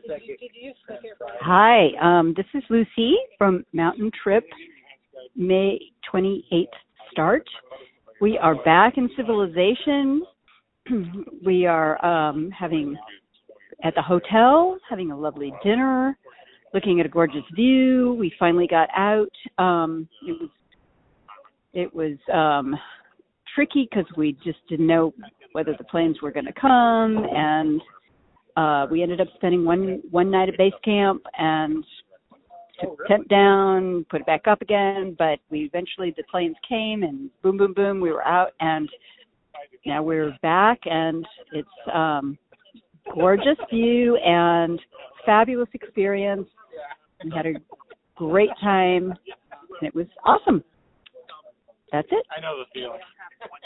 Hi, this is Lucy from Mountain Trip, May 28th start. We are back in civilization. We are having at the hotel, having a lovely dinner, looking at a gorgeous view. We finally got out. It was tricky because we just didn't know whether the planes were going to come, and we ended up spending one night at base camp and took the tent down, put it back up again, but the planes came and boom, boom, boom, we were out, and now we're back, and it's gorgeous view and fabulous experience. We had a great time, and it was awesome. That's it. I know the feeling.